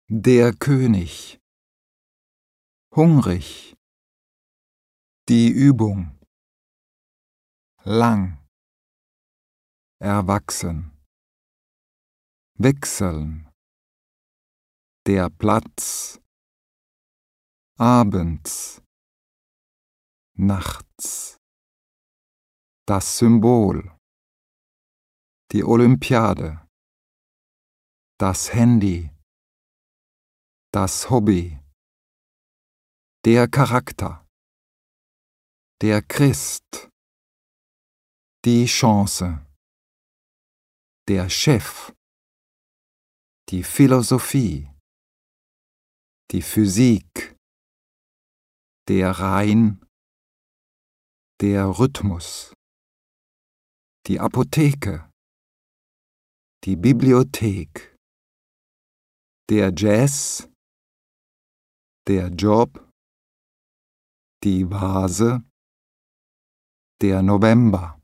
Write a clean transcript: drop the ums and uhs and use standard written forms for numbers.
Der König. Hungrig. Die Übung. Lang. Erwachsen. Wechseln. Der Platz. Abends. Nachts. Das Symbol. Die Olympiade. Das Handy. Das Hobby. Der Charakter. Der Christ. Die Chance. Der Chef. Die Philosophie. Die Physik. Der Rhein. Der Rhythmus. Die Apotheke. Die Bibliothek. Der Jazz. Der Job. Die Vase. Der November.